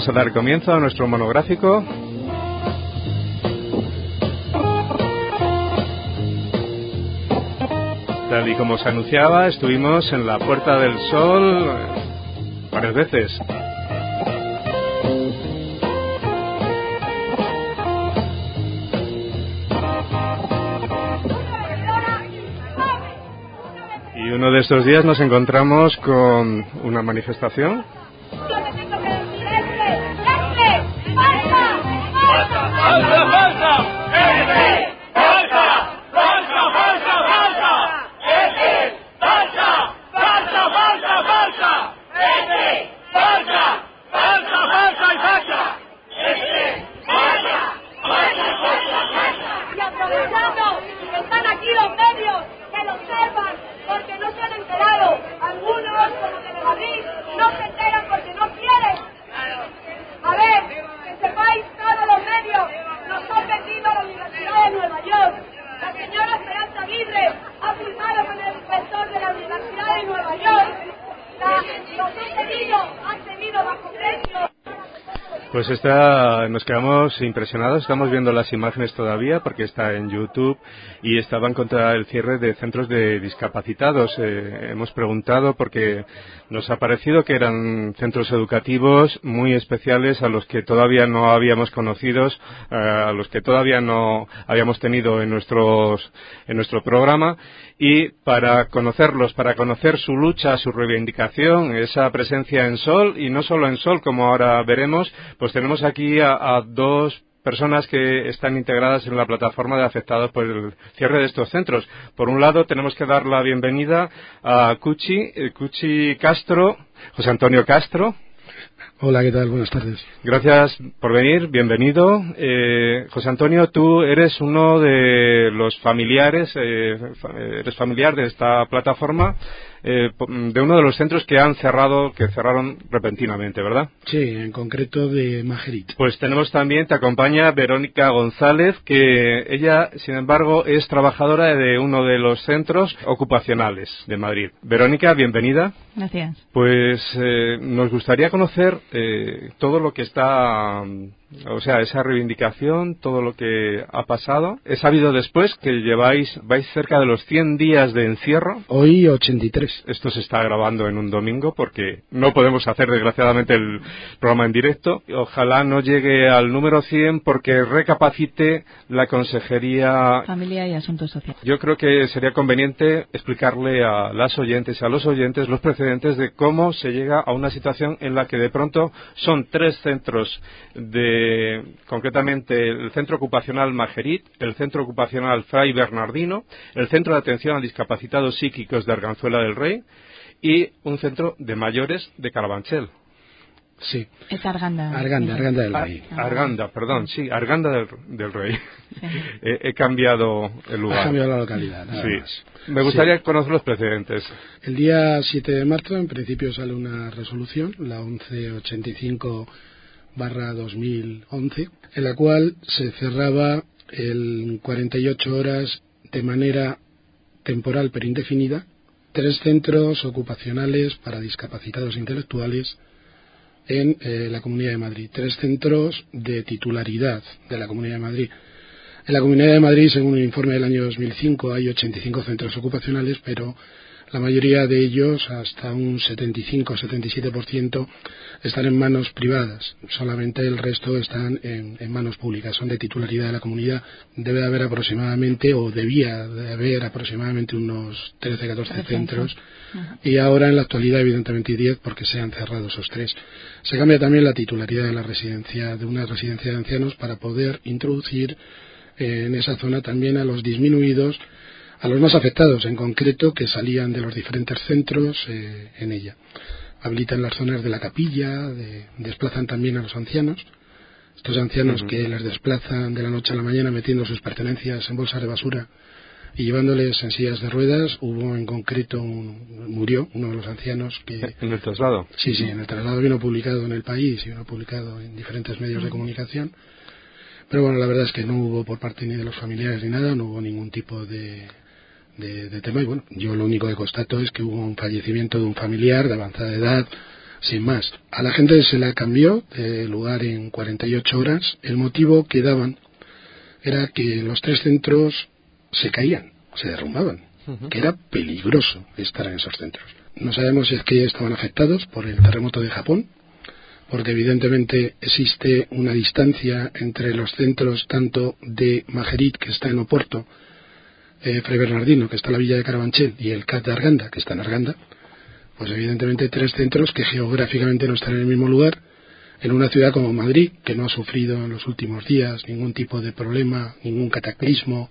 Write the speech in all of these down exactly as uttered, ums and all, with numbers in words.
vamos a dar comienzo a nuestro monográfico. Tal y como se anunciaba, estuvimos en la Puerta del Sol varias veces. Y uno de estos días nos encontramos con una manifestación. Pues está, nos quedamos impresionados, estamos viendo las imágenes todavía porque está en YouTube y estaban contra el cierre de centros de discapacitados. Eh, hemos preguntado porque nos ha parecido que eran centros educativos muy especiales a los que todavía no habíamos conocido, eh, a los que todavía no habíamos tenido en nuestros, en nuestro programa, y para conocerlos, para conocer su lucha, su reivindicación, esa presencia en Sol, y no solo en Sol, como ahora veremos, pues tenemos aquí a, a dos personas que están integradas en la plataforma de afectados por el cierre de estos centros. Por un lado, tenemos que dar la bienvenida a Cuchi, eh, Cuchi Castro, José Antonio Castro. Hola, ¿qué tal? Buenas tardes. Gracias por venir, bienvenido. Eh, José Antonio, tú eres uno de los familiares, eh, eres familiar de esta plataforma, eh, de uno de los centros que han cerrado, que cerraron repentinamente, ¿verdad? Sí, en concreto de Majerit. Pues tenemos también, te acompaña Verónica González, que ella, sin embargo, es trabajadora de uno de los centros ocupacionales de Madrid. Verónica, bienvenida. Gracias. Pues eh, nos gustaría conocer eh, todo lo que está, o sea, esa reivindicación, todo lo que ha pasado. He sabido después que lleváis, vais cerca de los cien días de encierro. Hoy ochenta y tres. Esto se está grabando en un domingo porque no podemos hacer desgraciadamente el programa en directo. Ojalá no llegue al número cien porque recapacite la Consejería Familia y Asuntos Sociales. Yo creo que sería conveniente explicarle a las oyentes y a los oyentes los precedentes de cómo se llega a una situación en la que de pronto son tres centros de, concretamente el Centro Ocupacional Majerit, el Centro Ocupacional Fray Bernardino, el Centro de Atención a Discapacitados Psíquicos de Arganzuela del Rey y un centro de mayores de Carabanchel. Sí. Es Arganda. Arganda, Arganda del Rey. Ar Arganda, perdón, sí, Arganda del, del Rey. Sí. he, he cambiado el lugar. Ha cambiado la localidad. Nada sí. Más. Me gustaría sí. conocer los precedentes. El día siete de marzo, en principio, sale una resolución, la once ochenta y cinco barra dos mil once, en la cual se cerraba en cuarenta y ocho horas de manera temporal pero indefinida tres centros ocupacionales para discapacitados intelectuales en eh, la Comunidad de Madrid. Tres centros de titularidad de la Comunidad de Madrid. En la Comunidad de Madrid, según un informe del año dos mil cinco, hay ochenta y cinco centros ocupacionales, pero la mayoría de ellos, hasta un setenta y cinco a setenta y siete por ciento, están en manos privadas. Solamente el resto están en, en manos públicas. Son de titularidad de la comunidad. Debe de haber aproximadamente, o debía de haber aproximadamente unos trece a catorce centros. Uh-huh. Y ahora, en la actualidad, evidentemente, diez, porque se han cerrado esos tres. Se cambia también la titularidad de la residencia, de una residencia de ancianos, para poder introducir eh, en esa zona también a los disminuidos, a los más afectados, en concreto, que salían de los diferentes centros eh, en ella. Habilitan las zonas de la capilla, de, desplazan también a los ancianos, estos ancianos uh-huh. que les desplazan de la noche a la mañana metiendo sus pertenencias en bolsas de basura y llevándoles en sillas de ruedas. Hubo en concreto, un, murió uno de los ancianos que... ¿En el traslado? Sí, sí, en el traslado vino publicado en El País y vino publicado en diferentes medios uh-huh. de comunicación. Pero bueno, la verdad es que no hubo por parte ni de los familiares ni nada, no hubo ningún tipo de... De, de tema, y bueno, yo lo único que constato es que hubo un fallecimiento de un familiar de avanzada edad, sin más. A la gente se la cambió de lugar en cuarenta y ocho horas. El motivo que daban era que los tres centros se caían, se derrumbaban, uh-huh. que era peligroso estar en esos centros. No sabemos si es que estaban afectados por el terremoto de Japón, porque evidentemente existe una distancia entre los centros tanto de Majerit, que está en Oporto, eh, Fray Bernardino, que está en la villa de Carabanchel, y el C A T de Arganda, que está en Arganda. Pues evidentemente tres centros que geográficamente no están en el mismo lugar, en una ciudad como Madrid, que no ha sufrido en los últimos días ningún tipo de problema, ningún cataclismo,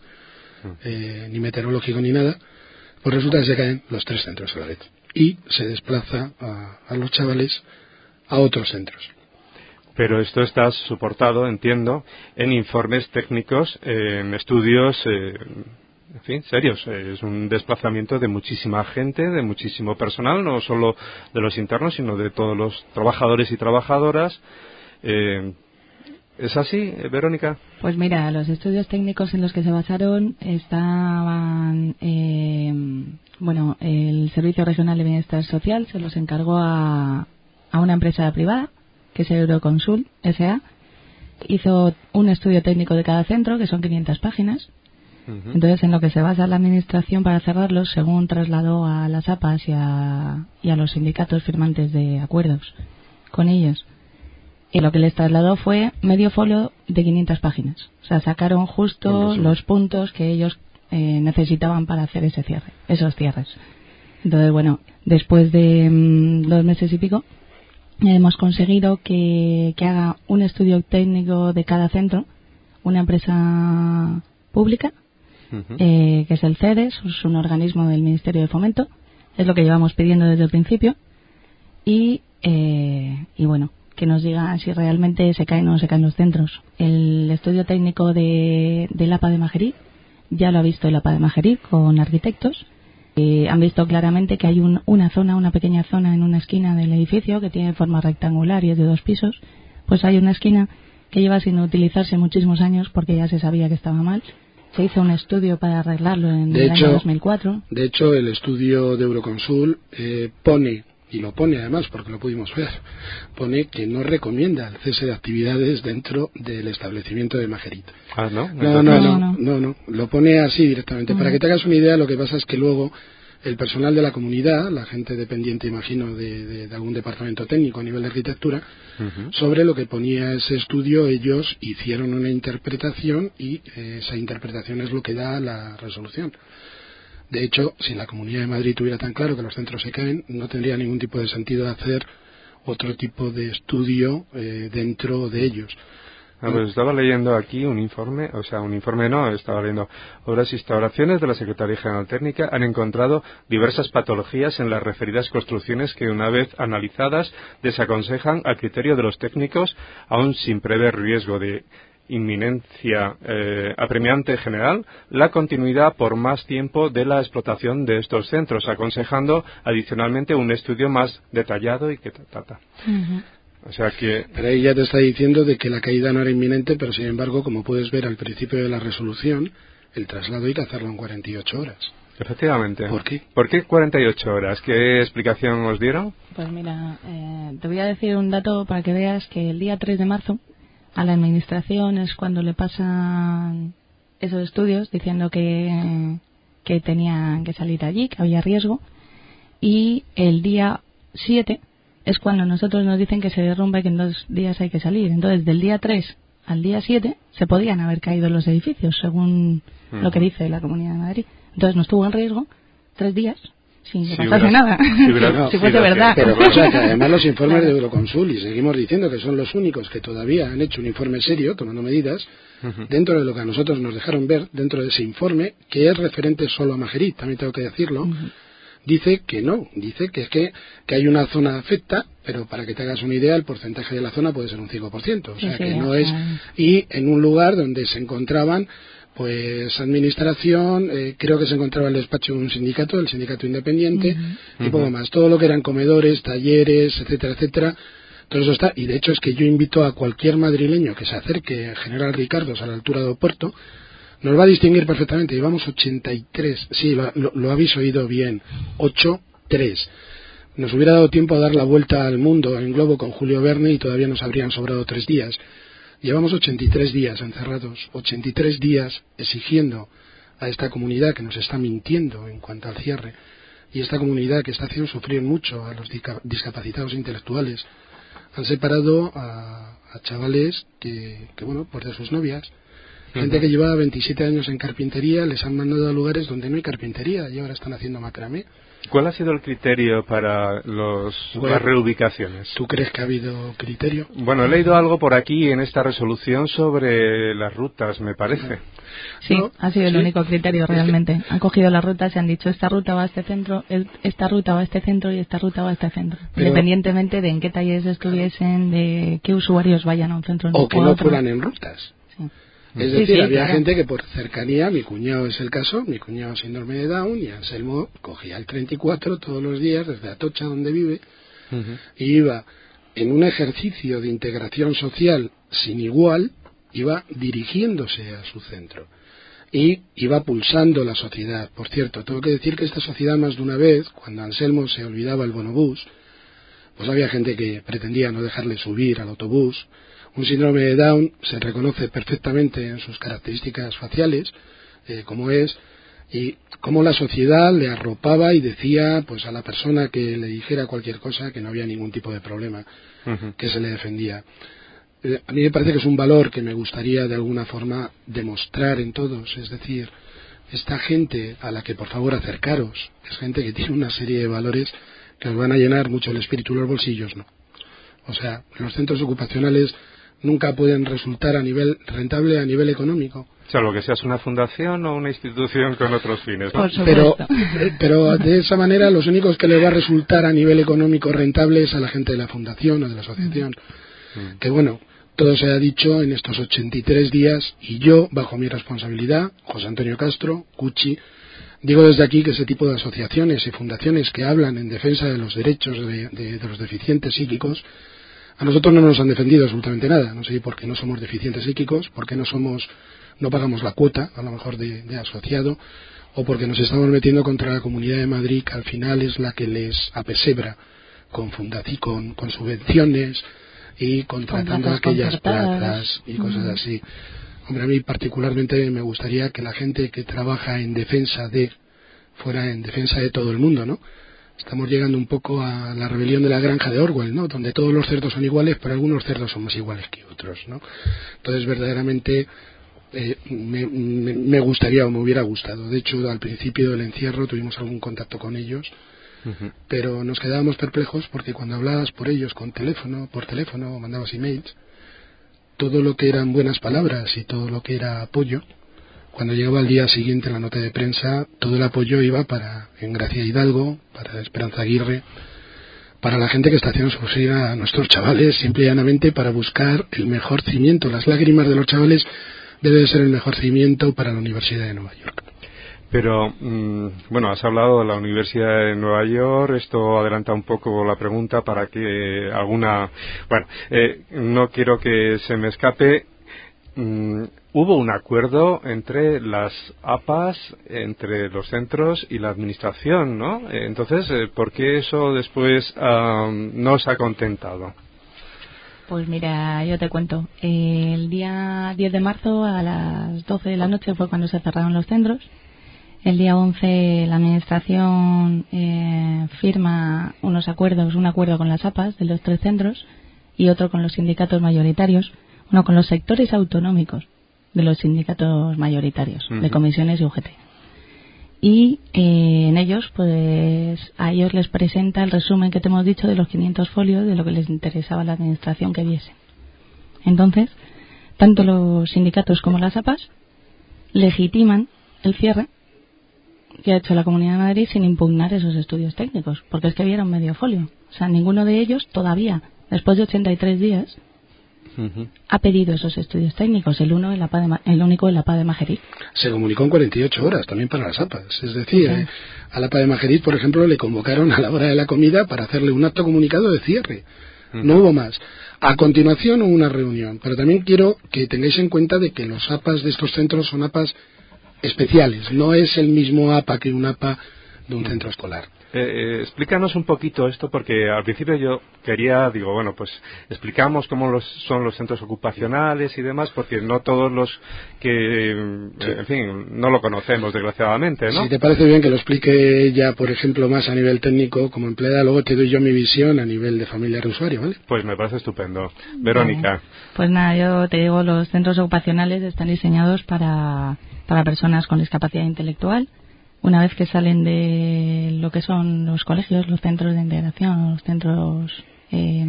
eh, ni meteorológico ni nada, pues resulta que se caen los tres centros a la vez. Y se desplaza a, a los chavales a otros centros. Pero esto está soportado, entiendo, en informes técnicos, eh, en estudios... Eh, En fin, serios. Es un desplazamiento de muchísima gente, de muchísimo personal, no solo de los internos, sino de todos los trabajadores y trabajadoras. Eh, ¿Es así, Verónica? Pues mira, los estudios técnicos en los que se basaron estaban... Eh, bueno, el Servicio Regional de Bienestar Social se los encargó a, a una empresa privada, que es Euroconsul S A Hizo un estudio técnico de cada centro, que son quinientas páginas. Entonces, en lo que se basa la administración para cerrarlos, según trasladó a las A P As y a, y a los sindicatos firmantes de acuerdos con ellos, y lo que les trasladó fue medio folio de quinientas páginas. O sea, sacaron justo los puntos que ellos eh, necesitaban para hacer ese cierre, esos cierres. Entonces, bueno, después de mmm, dos meses y pico, hemos conseguido que, que haga un estudio técnico de cada centro, una empresa pública, Uh-huh. Eh, que es el CEDES, es un organismo del Ministerio de Fomento, es lo que llevamos pidiendo desde el principio, y, eh, y bueno, que nos diga si realmente se caen o no se caen los centros. El estudio técnico de, del A P A de Majerit ya lo ha visto el A P A de Majerit con arquitectos, eh, han visto claramente que hay un, una zona, una pequeña zona en una esquina del edificio que tiene forma rectangular y es de dos pisos. Pues hay una esquina que lleva sin utilizarse muchísimos años porque ya se sabía que estaba mal. Se hizo un estudio para arreglarlo en de el hecho, año dos mil cuatro. De hecho, el estudio de Euroconsul eh, pone, y lo pone además porque lo pudimos ver, pone que no recomienda el cese de actividades dentro del establecimiento de Majerit. Ah, ¿no? No, no, no, no, no, no, no. Lo pone así directamente. Uh-huh. Para que te hagas una idea, lo que pasa es que luego el personal de la comunidad, la gente dependiente, imagino, de, de, de algún departamento técnico a nivel de arquitectura, uh-huh. sobre lo que ponía ese estudio, ellos hicieron una interpretación y eh, esa interpretación es lo que da la resolución. De hecho, si la Comunidad de Madrid tuviera tan claro que los centros se caen, no tendría ningún tipo de sentido hacer otro tipo de estudio eh, dentro de ellos. Ah, pues estaba leyendo aquí un informe, o sea, un informe no, estaba leyendo obras e instalaciones de la Secretaría General Técnica han encontrado diversas patologías en las referidas construcciones que una vez analizadas desaconsejan al criterio de los técnicos, aún sin prever riesgo de inminencia eh, apremiante general, la continuidad por más tiempo de la explotación de estos centros, aconsejando adicionalmente un estudio más detallado y que trata. Uh-huh. O sea que... Pero ahí ya te está diciendo de que la caída no era inminente, pero sin embargo, como puedes ver al principio de la resolución, el traslado hay que hacerlo en cuarenta y ocho horas. Efectivamente. ¿Por qué? ¿Por qué cuarenta y ocho horas? ¿Qué explicación os dieron? Pues mira, eh, te voy a decir un dato para que veas que el día tres de marzo a la administración es cuando le pasan esos estudios diciendo que, que tenían que salir allí, que había riesgo, y el día siete es cuando nosotros nos dicen que se derrumba y que en dos días hay que salir. Entonces, del día tres al día siete se podían haber caído los edificios, según uh-huh. lo que dice la Comunidad de Madrid. Entonces, no estuvo en riesgo tres días sin que si pasase hubiera, nada. Si, hubiera, no, si fuese verdad. Pero o sea, que además los informes claro. de Euroconsul, y seguimos diciendo que son los únicos que todavía han hecho un informe serio, tomando medidas, uh-huh. dentro de lo que a nosotros nos dejaron ver, dentro de ese informe, que es referente solo a Majerit, también tengo que decirlo, uh-huh. dice que no, dice que es que, que hay una zona afecta, pero para que te hagas una idea, el porcentaje de la zona puede ser un cinco por ciento, o sea sí, que sí, no es, y en un lugar donde se encontraban pues administración, eh, creo que se encontraba el despacho de un sindicato, el sindicato independiente, uh-huh. y poco más, todo lo que eran comedores, talleres, etcétera, etcétera, todo eso está, y de hecho es que yo invito a cualquier madrileño que se acerque a General Ricardos a la altura de Oporto, nos va a distinguir perfectamente. Llevamos ochenta y tres, sí, lo, lo, lo habéis oído bien, ochenta y tres. nos hubiera dado tiempo a dar la vuelta al mundo en globo con Julio Verne y todavía nos habrían sobrado tres días. Llevamos ochenta y tres días encerrados, ochenta y tres días exigiendo a esta comunidad que nos está mintiendo en cuanto al cierre, y esta comunidad que está haciendo sufrir mucho a los discapacitados intelectuales. Han separado a, a chavales que, que, bueno, pues de sus novias. Gente que llevaba veintisiete años en carpintería, les han mandado a lugares donde no hay carpintería y ahora están haciendo macramé. ¿Cuál ha sido el criterio para los, bueno, las reubicaciones? ¿Tú crees que ha habido criterio? Bueno, he leído algo por aquí en esta resolución sobre las rutas, me parece. Sí, ¿No? ha sido el ¿Sí? único criterio realmente. Han cogido las rutas y han dicho esta ruta va a este centro, esta ruta va a este centro y esta ruta va a este centro. Pero, independientemente de en qué talleres estuviesen, de qué usuarios vayan a un centro o que o no otro. fueran en rutas. Sí. Es Sí, decir, sí, había claro. gente que por cercanía, mi cuñado es el caso, mi cuñado síndrome de Down, y Anselmo cogía el treinta y cuatro todos los días desde Atocha, donde vive, uh-huh. y iba en un ejercicio de integración social sin igual, iba dirigiéndose a su centro y iba pulsando la sociedad. Por cierto, tengo que decir que esta sociedad más de una vez, cuando Anselmo se olvidaba el bonobús, pues había gente que pretendía no dejarle subir al autobús. Un síndrome de Down se reconoce perfectamente en sus características faciales, eh, como es, y cómo la sociedad le arropaba y decía pues a la persona que le dijera cualquier cosa que no había ningún tipo de problema, uh-huh. que se le defendía. Eh, a mí me parece que es un valor que me gustaría de alguna forma demostrar en todos, es decir, esta gente a la que por favor acercaros, es gente que tiene una serie de valores que os van a llenar mucho el espíritu, los bolsillos no. O sea, los centros ocupacionales nunca pueden resultar a nivel rentable a nivel económico. Salvo que seas una fundación o una institución con otros fines, ¿no? Pero, pero de esa manera los únicos que le va a resultar a nivel económico rentable es a la gente de la fundación o de la asociación. Mm. Que bueno, todo se ha dicho en estos ochenta y tres días y yo, bajo mi responsabilidad, José Antonio Castro, Cuchi, digo desde aquí que ese tipo de asociaciones y fundaciones que hablan en defensa de los derechos de, de, de los deficientes psíquicos, a nosotros no nos han defendido absolutamente nada. No sé por qué no somos deficientes psíquicos, por qué no somos, no pagamos la cuota, a lo mejor de, de asociado, o porque nos estamos metiendo contra la Comunidad de Madrid, que al final es la que les apesebra con fundaci, con, con subvenciones y contratando con aquellas plazas y cosas uh-huh. así. Hombre, a mí particularmente me gustaría que la gente que trabaja en defensa de, fuera en defensa de todo el mundo, ¿no? Estamos llegando un poco a la rebelión de la granja de Orwell, ¿no? Donde todos los cerdos son iguales, pero algunos cerdos son más iguales que otros, ¿no? Entonces, verdaderamente, eh, me, me, me gustaría o me hubiera gustado. De hecho, al principio del encierro tuvimos algún contacto con ellos, uh-huh. pero nos quedábamos perplejos porque cuando hablabas por ellos con teléfono, por teléfono, o mandabas emails, todo lo que eran buenas palabras y todo lo que era apoyo, cuando llegaba al día siguiente la nota de prensa, todo el apoyo iba para Engracia Hidalgo, para Esperanza Aguirre, para la gente que está haciendo sufrir a nuestros chavales, simple y llanamente para buscar el mejor cimiento. Las lágrimas de los chavales deben ser el mejor cimiento para la Universidad de Nueva York. Pero, mmm, bueno, has hablado de la Universidad de Nueva York, esto adelanta un poco la pregunta para que alguna... Bueno, eh, no quiero que se me escape... Mmm, hubo un acuerdo entre las A P As, entre los centros y la administración, ¿no? Entonces, ¿por qué eso después um, no se ha contentado? Pues mira, yo te cuento. El día diez de marzo a las doce de la noche fue cuando se cerraron los centros. El día once la administración eh, firma unos acuerdos, un acuerdo con las A P As de los tres centros y otro con los sindicatos mayoritarios, uno con los sectores autonómicos de los sindicatos mayoritarios, uh-huh. de comisiones y U G T. Y eh, en ellos, pues a ellos les presenta el resumen que te hemos dicho de los quinientos folios de lo que les interesaba a la administración que viese. Entonces, tanto los sindicatos como las A P As legitiman el cierre que ha hecho la Comunidad de Madrid sin impugnar esos estudios técnicos, porque es que vieron medio folio. O sea, ninguno de ellos todavía, después de ochenta y tres días, Uh-huh. ha pedido esos estudios técnicos, el uno el, A P A de, el único el A P A de Majerit. Se comunicó en cuarenta y ocho horas también para las A P As, es decir, uh-huh. eh, al A P A de Majerit, por ejemplo, le convocaron a la hora de la comida para hacerle un acto comunicado de cierre, uh-huh. no hubo más. A continuación hubo una reunión, pero también quiero que tengáis en cuenta de que los A P As de estos centros son A P As especiales, no es el mismo A P A que un A P A de un uh-huh. centro escolar. Eh, explícanos un poquito esto, porque al principio yo quería, digo, bueno, pues explicamos cómo los, son los centros ocupacionales y demás, porque no todos los que, sí. en fin, no lo conocemos, desgraciadamente, ¿no? Si te parece bien que lo explique ya, por ejemplo, más a nivel técnico como empleada, luego te doy yo mi visión a nivel de familiar usuario, ¿vale? Pues me parece estupendo. Verónica. Vale. Pues nada, yo te digo, los centros ocupacionales están diseñados para, para personas con discapacidad intelectual. Una vez que salen de lo que son los colegios, los centros de integración, los centros eh,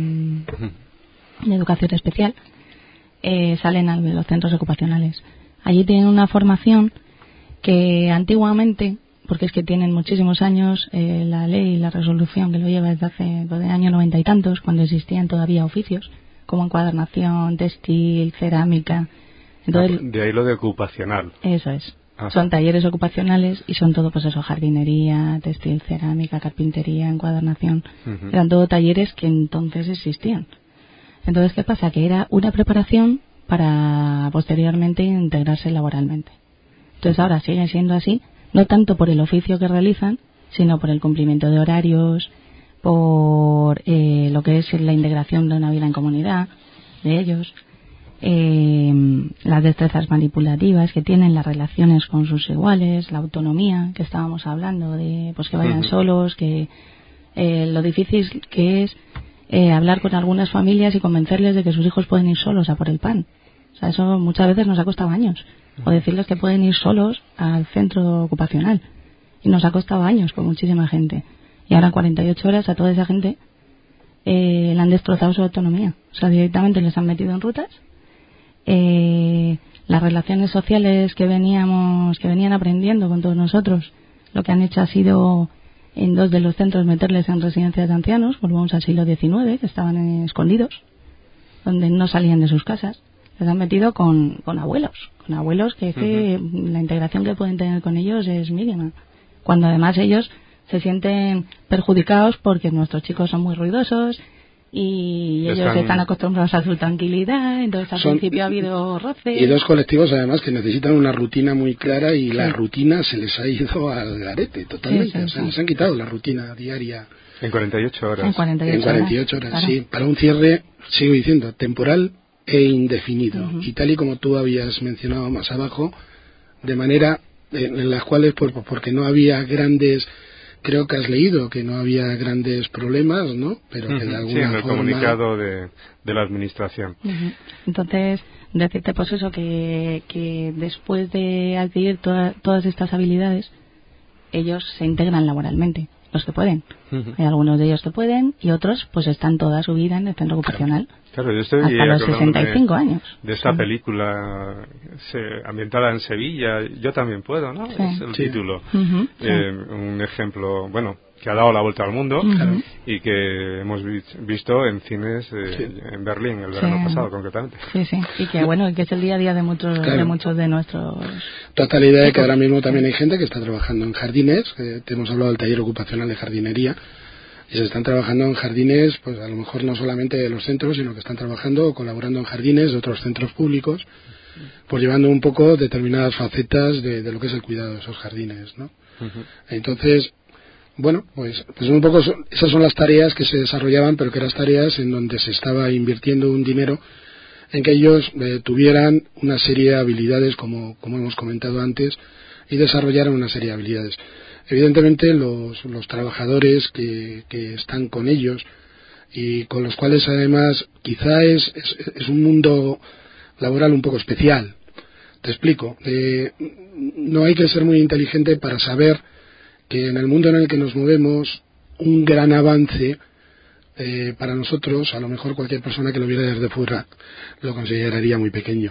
de educación especial, eh, salen a los centros ocupacionales. Allí tienen una formación que antiguamente, porque es que tienen muchísimos años, eh, la ley y la resolución que lo lleva desde hace desde el año noventa y tantos, cuando existían todavía oficios como encuadernación, textil, cerámica. Entonces, de ahí lo de ocupacional. Eso es. Ajá. Son talleres ocupacionales y son todo, pues eso, jardinería, textil, cerámica, carpintería, encuadernación. Uh-huh. Eran todo talleres que entonces existían. Entonces, ¿qué pasa? Que era una preparación para posteriormente integrarse laboralmente. Entonces, ahora sigue siendo así, no tanto por el oficio que realizan, sino por el cumplimiento de horarios, por eh, lo que es la integración de una vida en comunidad de ellos. Eh, las destrezas manipulativas que tienen, las relaciones con sus iguales, la autonomía que estábamos hablando de pues que vayan uh-huh. solos, que eh, lo difícil que es eh, hablar con algunas familias y convencerles de que sus hijos pueden ir solos a por el pan. O sea, eso muchas veces nos ha costado años. Uh-huh. O decirles que pueden ir solos al centro ocupacional. Y nos ha costado años con muchísima gente. Y ahora en cuarenta y ocho horas a toda esa gente eh, le han destrozado su autonomía. O sea, directamente les han metido en rutas. Eh, las relaciones sociales que veníamos que venían aprendiendo con todos nosotros, lo que han hecho ha sido en dos de los centros meterles en residencias de ancianos. Volvamos al siglo diecinueve, que estaban escondidos, donde no salían de sus casas. Les han metido con, con abuelos con abuelos que, uh-huh. que la integración que pueden tener con ellos es mínima, cuando además ellos se sienten perjudicados porque nuestros chicos son muy ruidosos y ellos están, están acostumbrados a su tranquilidad. Entonces al son, principio ha habido roces. Y dos colectivos además que necesitan una rutina muy clara y sí. la rutina se les ha ido al garete totalmente. Sí, sí, o sea, sí. les han quitado la rutina diaria. En cuarenta y ocho horas. En cuarenta y ocho, en cuarenta y ocho horas, horas, claro. sí. Para un cierre, sigo diciendo, temporal e indefinido. Uh-huh. Y tal y como tú habías mencionado más abajo, de manera en, en las cuales, por, porque no había grandes... Creo que has leído que no había grandes problemas, ¿no? Pero que de alguna sí, en el forma... comunicado de, de la administración. Uh-huh. Entonces, decirte pues eso, que, que después de adquirir toda, todas estas habilidades, ellos se integran laboralmente, los que pueden. Uh-huh. Hay algunos de ellos que pueden y otros pues están toda su vida en el centro ocupacional. Claro, yo estoy hasta los sesenta y cinco de, años. De esa película se, ambientada en Sevilla, Yo también puedo, ¿no? Sí. Es el sí. título. Uh-huh, eh, sí. Un ejemplo, bueno, que ha dado la vuelta al mundo uh-huh. y que hemos vi- visto en cines eh, sí. en Berlín el verano sí. pasado, concretamente. Sí, sí. Y que bueno, y que es el día a día de muchos, claro. de muchos de nuestros... Toda la idea de que ahora mismo también hay gente que está trabajando en jardines, que te hemos hablado del taller ocupacional de jardinería, y se están trabajando en jardines, pues a lo mejor no solamente de los centros, sino que están trabajando o colaborando en jardines de otros centros públicos, pues llevando un poco determinadas facetas de, de lo que es el cuidado de esos jardines, ¿no? Uh-huh. Entonces, bueno, pues, pues un poco son, esas son las tareas que se desarrollaban, pero que eran tareas en donde se estaba invirtiendo un dinero en que ellos eh, tuvieran una serie de habilidades, como, como hemos comentado antes, y desarrollaran una serie de habilidades. Evidentemente los, los trabajadores que, que están con ellos y con los cuales además quizá es, es, es un mundo laboral un poco especial. Te explico. Eh, no hay que ser muy inteligente para saber que en el mundo en el que nos movemos un gran avance eh, para nosotros, a lo mejor cualquier persona que lo viera desde fuera lo consideraría muy pequeño.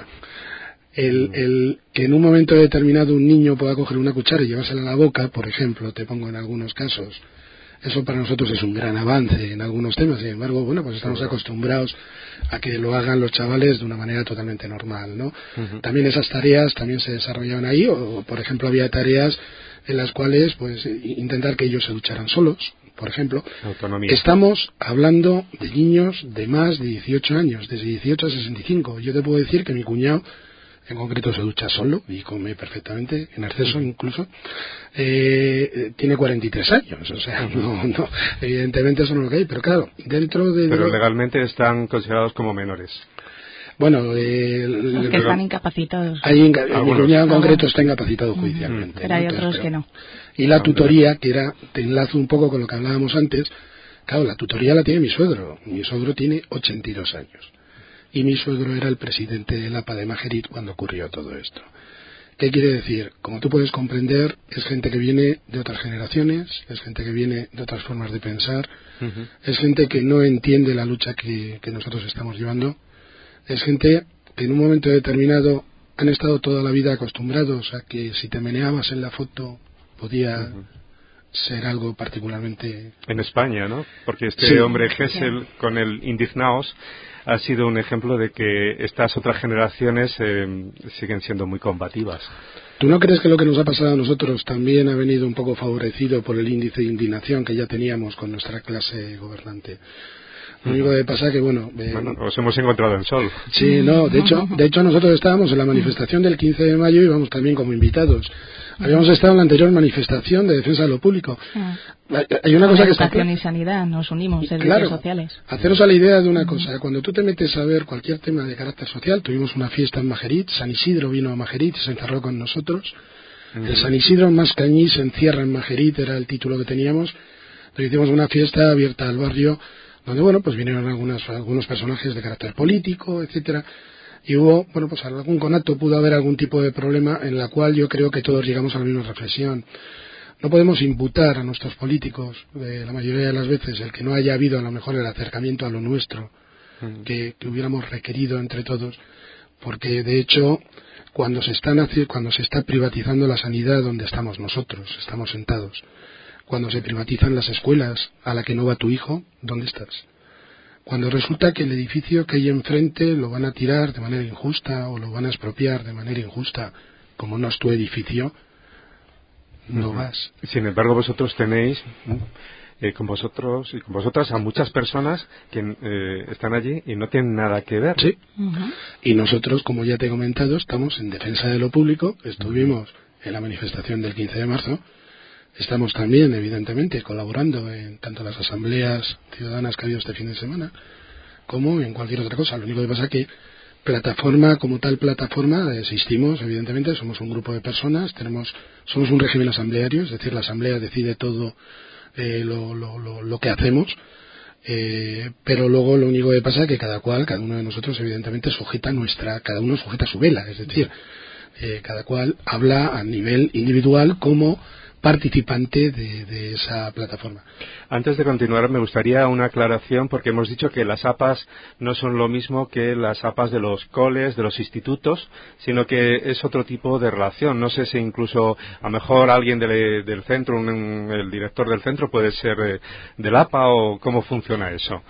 El, el que en un momento determinado un niño pueda coger una cuchara y llevársela a la boca, por ejemplo, te pongo en algunos casos, eso para nosotros es un gran avance en algunos temas. Sin embargo, bueno, pues estamos acostumbrados a que lo hagan los chavales de una manera totalmente normal, ¿no? Uh-huh. También esas tareas también se desarrollaban ahí, o por ejemplo había tareas en las cuales pues intentar que ellos se ducharan solos, por ejemplo. Autonomía. Estamos hablando de niños de más de dieciocho años, desde dieciocho a sesenta y cinco. Yo te puedo decir que mi cuñado en concreto se ducha solo y come perfectamente, en exceso incluso, eh, tiene cuarenta y tres años, o sea, no, no, evidentemente eso no es lo que hay, pero claro, dentro de... Pero de... legalmente están considerados como menores. Bueno, eh, los que están incapacitados. Hay inca mi cuñado en concreto está incapacitado judicialmente. Pero hay ¿no? otros Entonces, que no. Y la tutoría, que era, te enlazo un poco con lo que hablábamos antes, claro, la tutoría la tiene mi suegro. Mi suegro tiene ochenta y dos años. Y mi suegro era el presidente del A P A de Majerit cuando ocurrió todo esto. ¿Qué quiere decir? Como tú puedes comprender, es gente que viene de otras generaciones, es gente que viene de otras formas de pensar, uh-huh. es gente que no entiende la lucha que, que nosotros estamos llevando, es gente que en un momento determinado han estado toda la vida acostumbrados a que si te meneabas en la foto podía uh-huh. ser algo particularmente... En España, ¿no? Porque este sí. hombre Gesell sí. con el Indignaos ha sido un ejemplo de que estas otras generaciones eh, siguen siendo muy combativas. ¿Tú no crees que lo que nos ha pasado a nosotros también ha venido un poco favorecido por el índice de indignación que ya teníamos con nuestra clase gobernante? Lo único que pasa que, bueno... Eh, bueno, nos hemos encontrado en Sol. Sí, no, de hecho, de hecho nosotros estábamos en la manifestación del quince de mayo y íbamos también como invitados. Habíamos estado en la anterior manifestación de defensa de lo público. Hay una cosa que está... Educación y sanidad, nos unimos, servicios claro, sociales. Haceros a la idea de una cosa, cuando tú te metes a ver cualquier tema de carácter social, tuvimos una fiesta en Majerit, San Isidro vino a Majerit, se encerró con nosotros. Uh-huh. El San Isidro más cañí se encierra en Majerit, era el título que teníamos. Entonces hicimos una fiesta abierta al barrio, donde, bueno, pues vinieron algunas, algunos personajes de carácter político, etcétera, y hubo, bueno, pues algún conato, pudo haber algún tipo de problema en la cual yo creo que todos llegamos a la misma reflexión. No podemos imputar a nuestros políticos, de la mayoría de las veces, el que no haya habido a lo mejor el acercamiento a lo nuestro mm. que, que hubiéramos requerido entre todos, porque de hecho, cuando se, están, cuando se está privatizando la sanidad donde estamos nosotros, estamos sentados, cuando se privatizan las escuelas a la que no va tu hijo, ¿dónde estás? Cuando resulta que el edificio que hay enfrente lo van a tirar de manera injusta o lo van a expropiar de manera injusta, como no es tu edificio, no uh-huh. vas. Sin embargo, vosotros tenéis eh, con vosotros y con vosotras a muchas personas que eh, están allí y no tienen nada que ver. Sí. Uh-huh. Y nosotros, como ya te he comentado, estamos en defensa de lo público. Estuvimos uh-huh. en la manifestación del quince de marzo. Estamos también, evidentemente, colaborando en tanto las asambleas ciudadanas que ha habido este fin de semana como en cualquier otra cosa. Lo único que pasa es que plataforma, como tal plataforma, existimos, evidentemente, somos un grupo de personas, tenemos, somos un régimen asambleario, es decir, la asamblea decide todo eh, lo, lo, lo, lo que hacemos, eh, pero luego lo único que pasa es que cada cual, cada uno de nosotros, evidentemente, sujeta nuestra, cada uno sujeta su vela, es decir, eh, cada cual habla a nivel individual como participante de, de esa plataforma. Antes de continuar, me gustaría una aclaración, porque hemos dicho que las A P As no son lo mismo que las A P As de los coles, de los institutos, sino que es otro tipo de relación. No sé si incluso a lo mejor alguien de, del centro, un, el director del centro puede ser eh, del A P A, o cómo funciona eso.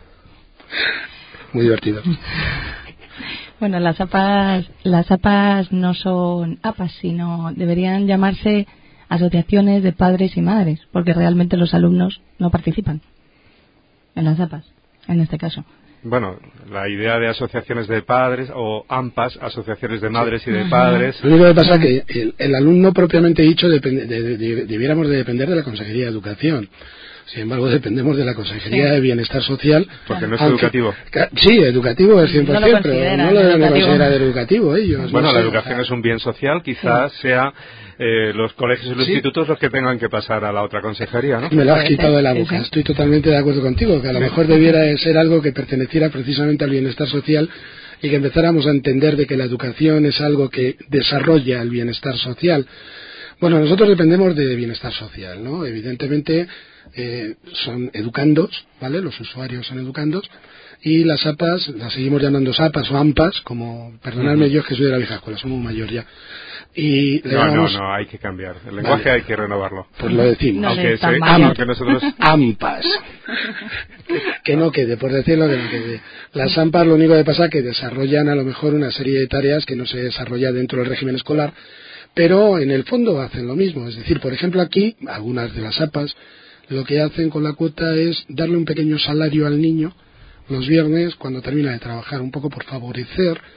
Muy divertido. Bueno, las A P As, las A P As no son A P As, sino deberían llamarse asociaciones de padres y madres, porque realmente los alumnos no participan en las A P As, en este caso. Bueno, la idea de asociaciones de padres o A M P As, asociaciones de madres sí. y de padres. Lo único que pasa es que el, el alumno propiamente dicho depende, de, de, de, debiéramos de depender de la Consejería de Educación. Sin embargo, dependemos de la Consejería sí. de Bienestar Social. Porque no es aunque, educativo. Sí, educativo es cien por ciento, no pero no lo deben considerar educativo ellos. Bueno, no la sé, educación o sea, es un bien social, quizás sí. sea eh, los colegios y los sí. institutos los que tengan que pasar a la otra consejería, ¿no? Me lo has quitado de la boca. Sí. Estoy totalmente de acuerdo contigo, que a lo mejor debiera de ser algo que perteneciera precisamente al bienestar social y que empezáramos a entender de que la educación es algo que desarrolla el bienestar social. Bueno, nosotros dependemos de bienestar social, ¿no? Evidentemente eh, son educandos, ¿vale? Los usuarios son educandos y las A P As, las seguimos llamando A P As o A M P As, como, perdonadme, uh-huh. yo es que soy de la vieja escuela, somos mayor ya. Y le no, llamamos... no, no, hay que cambiar. El lenguaje vale. hay que renovarlo. Pues lo decimos. No aunque, se, aunque nosotros... A M P As. Que no quede, por decirlo que no quede. Las A M P As lo único que pasa es que desarrollan a lo mejor una serie de tareas que no se desarrolla dentro del régimen escolar, pero en el fondo hacen lo mismo. Es decir, por ejemplo aquí, algunas de las A P As lo que hacen con la cuota es darle un pequeño salario al niño los viernes cuando termina de trabajar, un poco por favorecer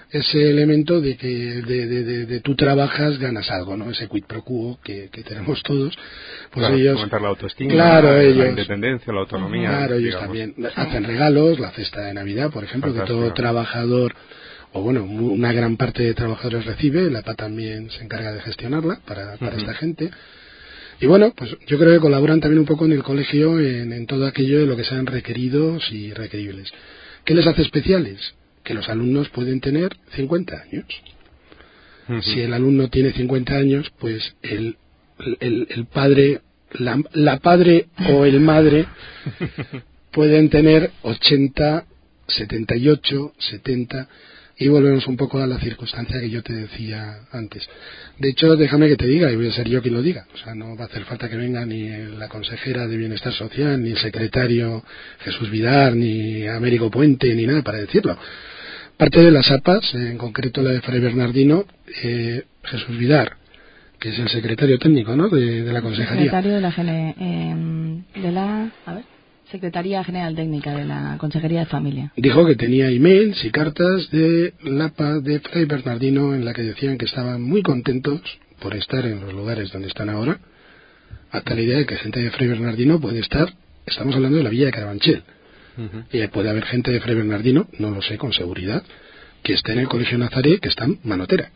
ese elemento de que de, de, de, de tú trabajas, ganas algo, ¿no? Ese quid pro quo que, que tenemos todos. Pues claro, ellos, fomentar la autoestima, claro, la, ellos, la independencia, la autonomía. Claro, ellos digamos. también hacen regalos, la cesta de Navidad, por ejemplo, Fantástico. Que todo trabajador, o bueno, una gran parte de trabajadores recibe, la A P A también se encarga de gestionarla para, para uh-huh. esta gente. Y bueno, pues yo creo que colaboran también un poco en el colegio en, en todo aquello de lo que sean requeridos y requeribles. ¿Qué les hace especiales? Que los alumnos pueden tener cincuenta años. Uh-huh. Si el alumno tiene cincuenta años, pues el, el, el padre, la, la padre o el madre pueden tener ochenta, setenta y ocho, setenta, y volvemos un poco a la circunstancia que yo te decía antes. De hecho, déjame que te diga, y voy a ser yo quien lo diga, o sea, no va a hacer falta que venga ni la consejera de Bienestar Social, ni el secretario Jesús Vidar, ni Américo Puente, ni nada para decirlo. Parte de las A P As, en concreto la de Fray Bernardino, eh, Jesús Vidar, que es el secretario técnico, ¿no?, de, de la consejería. Secretario de la, gene, eh, de la a ver, Secretaría General Técnica de la Consejería de Familia. Dijo que tenía emails y cartas de la A P A de Fray Bernardino en la que decían que estaban muy contentos por estar en los lugares donde están ahora, hasta la idea de que gente de Fray Bernardino puede estar, estamos hablando de la villa de Carabanchel, uh-huh. y puede haber gente de Fray Bernardino, no lo sé con seguridad, que esté en el Colegio Nazaret, que está en Manotera.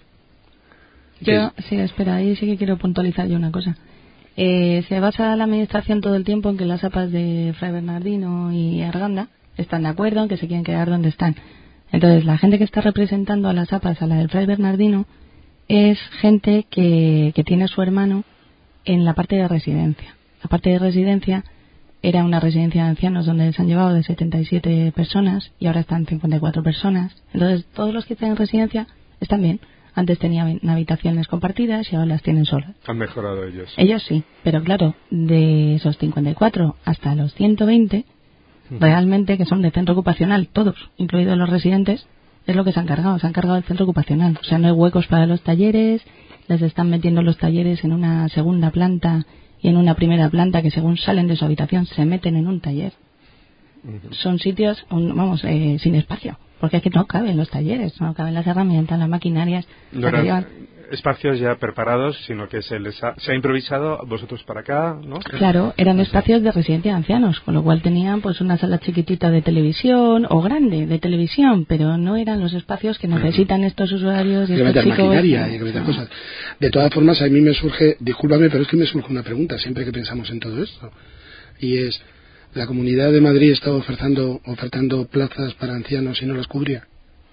Yo, sí, espera, ahí sí que quiero puntualizar yo una cosa. Eh, se basa la administración todo el tiempo en que las A P As de Fray Bernardino y Arganda están de acuerdo en que se quieren quedar donde están. Entonces, la gente que está representando a las A P As, a la del Fray Bernardino, es gente que, que tiene a su hermano en la parte de residencia. La parte de residencia era una residencia de ancianos donde se han llevado de setenta y siete personas y ahora están cincuenta y cuatro personas. Entonces, todos los que están en residencia están bien. Antes tenían habitaciones compartidas y ahora las tienen solas. Han mejorado ellos. Ellos sí, pero claro, de esos cincuenta y cuatro hasta los ciento veinte, uh-huh. realmente que son de centro ocupacional, todos, incluidos los residentes, es lo que se han cargado, se han cargado el centro ocupacional. O sea, no hay huecos para los talleres, les están metiendo los talleres en una segunda planta y en una primera planta que según salen de su habitación se meten en un taller. Uh-huh. Son sitios, un, vamos, eh, sin espacio. Porque es que no caben los talleres, no caben las herramientas, las maquinarias. No eran llevan... espacios ya preparados, sino que se les ha, se ha improvisado vosotros para acá, ¿no? Claro, eran espacios de residencia de ancianos, con lo cual tenían pues una sala chiquitita de televisión o grande de televisión, pero no eran los espacios que necesitan estos usuarios y hay que estos meter chicos. Maquinaria, hay que meter cosas. De todas formas, a mí me surge, discúlpame, pero es que me surge una pregunta siempre que pensamos en todo esto, y es: ¿la Comunidad de Madrid estaba ofertando, ofertando plazas para ancianos y no las cubría?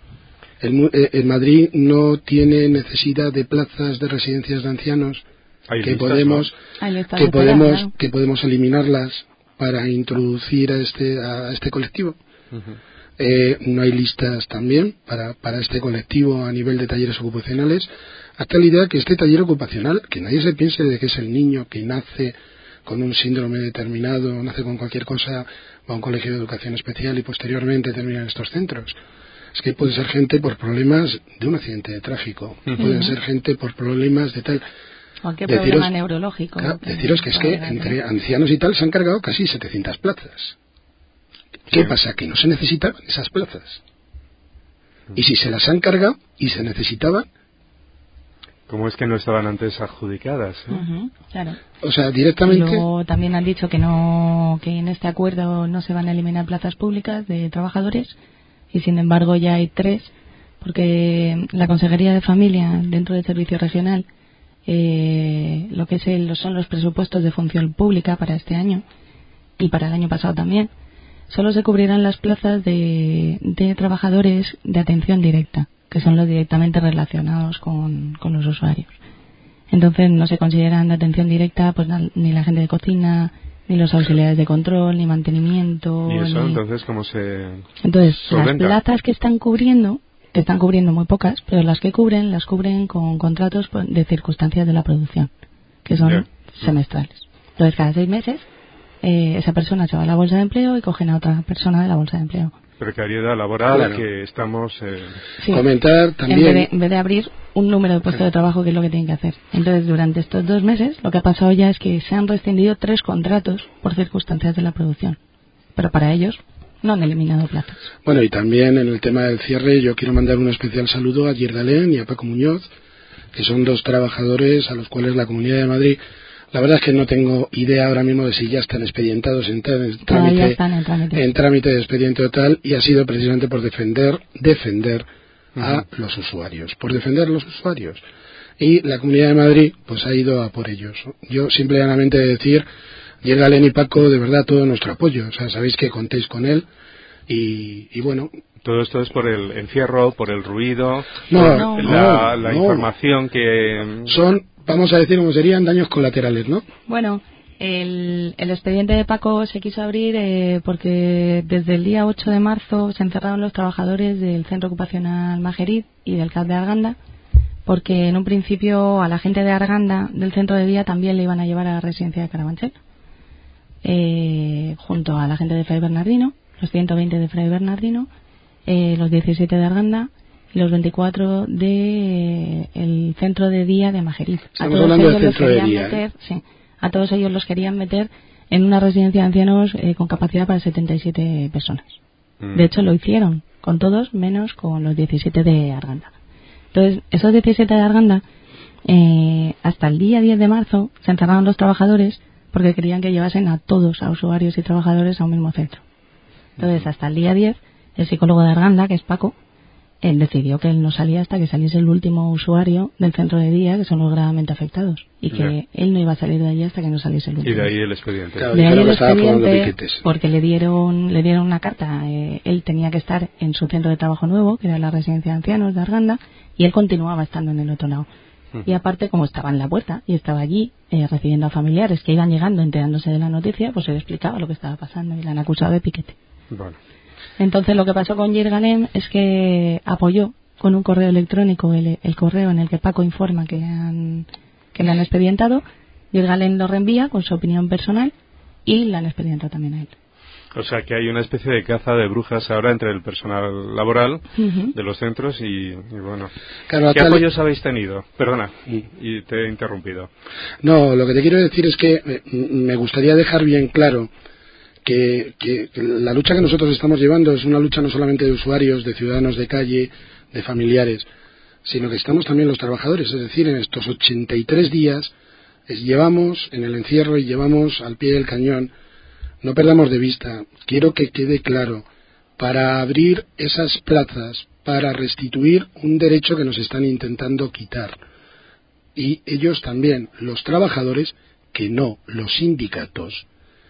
El, el Madrid no tiene necesidad de plazas de residencias de ancianos que listas, podemos, ¿no? que podemos, claro. que podemos eliminarlas para introducir a este, a este colectivo. Uh-huh. Eh, no hay listas también para, para este colectivo a nivel de talleres ocupacionales. Hasta la idea que este taller ocupacional, que nadie se piense de que es el niño que nace con un síndrome determinado, nace con cualquier cosa, va a un colegio de educación especial y posteriormente termina en estos centros. Es que puede ser gente por problemas de un accidente de tráfico, uh-huh. pueden ser gente por problemas de tal. Cualquier deciros, problema neurológico. Claro, deciros que es que entre ancianos y tal se han cargado casi setecientas plazas. ¿Qué sí. pasa? Que no se necesitaban esas plazas. Uh-huh. Y si se las han cargado y se necesitaban, ¿cómo es que no estaban antes adjudicadas? ¿eh? Uh-huh, claro. O sea, directamente. Y luego también han dicho que no, que en este acuerdo no se van a eliminar plazas públicas de trabajadores, y sin embargo ya hay tres, porque la Consejería de Familia dentro del Servicio Regional, eh, lo que es el, son los presupuestos de función pública para este año y para el año pasado también, solo se cubrirán las plazas de, de trabajadores de atención directa, que son los directamente relacionados con, con los usuarios. Entonces no se consideran de atención directa pues ni la gente de cocina, ni los auxiliares de control, ni mantenimiento. ¿Y eso ni... entonces cómo se Entonces solventa? Las plazas que están cubriendo, que están cubriendo muy pocas, pero las que cubren, las cubren con contratos de circunstancias de la producción, que son yeah. semestrales. Entonces cada seis meses eh, esa persona se va a la bolsa de empleo y cogen a otra persona de la bolsa de empleo. Precariedad laboral, claro. que estamos... Eh... Sí. Comentar también... En vez, de, en vez de abrir un número de puestos de trabajo, que es lo que tienen que hacer. Entonces, durante estos dos meses, lo que ha pasado ya es que se han rescindido tres contratos por circunstancias de la producción. Pero para ellos no han eliminado plazas. Bueno, y también en el tema del cierre yo quiero mandar un especial saludo a Girgalén y a Paco Muñoz, que son dos trabajadores a los cuales la Comunidad de Madrid, la verdad es que no tengo idea ahora mismo de si ya están expedientados en, en, trámite, están en, trámite. en trámite de expediente total, y ha sido precisamente por defender defender uh-huh. a los usuarios, por defender a los usuarios. Y la Comunidad de Madrid pues ha ido a por ellos. Yo simplemente decir, Girgalén y Paco, de verdad todo nuestro apoyo, o sea, sabéis que contéis con él y, y bueno. Todo esto es por el encierro, por el ruido, no, por no, la, no, la no. información que... Son, vamos a decir, como serían daños colaterales, ¿no? Bueno, el, el expediente de Paco se quiso abrir eh, porque desde el día ocho de marzo se encerraron los trabajadores del Centro Ocupacional Majerit y del C A P de Arganda, porque en un principio a la gente de Arganda, del centro de día, también le iban a llevar a la residencia de Carabanchel, eh, junto a la gente de Fray Bernardino, los ciento veinte de Fray Bernardino, eh, los diecisiete de Arganda y los veinticuatro de eh, el centro de día de Majerit. Estamos a todos ellos los querían día, meter, ¿eh? sí, a todos ellos los querían meter en una residencia de ancianos eh, con capacidad para setenta y siete personas. Mm. De hecho lo hicieron con todos menos con los diecisiete de Arganda. Entonces esos diecisiete de Arganda eh, hasta el día diez de marzo se encerraron los trabajadores porque querían que llevasen a todos, a usuarios y trabajadores, a un mismo centro. Entonces hasta el día diez el psicólogo de Arganda, que es Paco, él decidió que él no salía hasta que saliese el último usuario del centro de día, que son los gravemente afectados, y que yeah. él no iba a salir de allí hasta que no saliese el último. Y de ahí el expediente. Claro, de ahí el que expediente, porque le dieron le dieron una carta. Eh, él tenía que estar en su centro de trabajo nuevo, que era la residencia de ancianos de Arganda, y él continuaba estando en el otro lado. Uh-huh. Y aparte, como estaba en la puerta y estaba allí eh, recibiendo a familiares que iban llegando, enterándose de la noticia, pues él explicaba lo que estaba pasando y le han acusado de piquete. Bueno. Entonces lo que pasó con Girgalén es que apoyó con un correo electrónico el, el correo en el que Paco informa que, han, que le han expedientado. Girgalén lo reenvía con su opinión personal y le han expedientado también a él. O sea que hay una especie de caza de brujas ahora entre el personal laboral uh-huh. de los centros y, y bueno. Claro, ¿qué apoyos le... habéis tenido? Perdona, y, y te he interrumpido. No, lo que te quiero decir es que me gustaría dejar bien claro Que, que, que la lucha que nosotros estamos llevando es una lucha no solamente de usuarios, de ciudadanos de calle, de familiares, sino que estamos también los trabajadores. Es decir, en estos ochenta y tres días es, llevamos en el encierro y llevamos al pie del cañón. No perdamos de vista, quiero que quede claro, para abrir esas plazas, para restituir un derecho que nos están intentando quitar. Y ellos también, los trabajadores, que no, los sindicatos,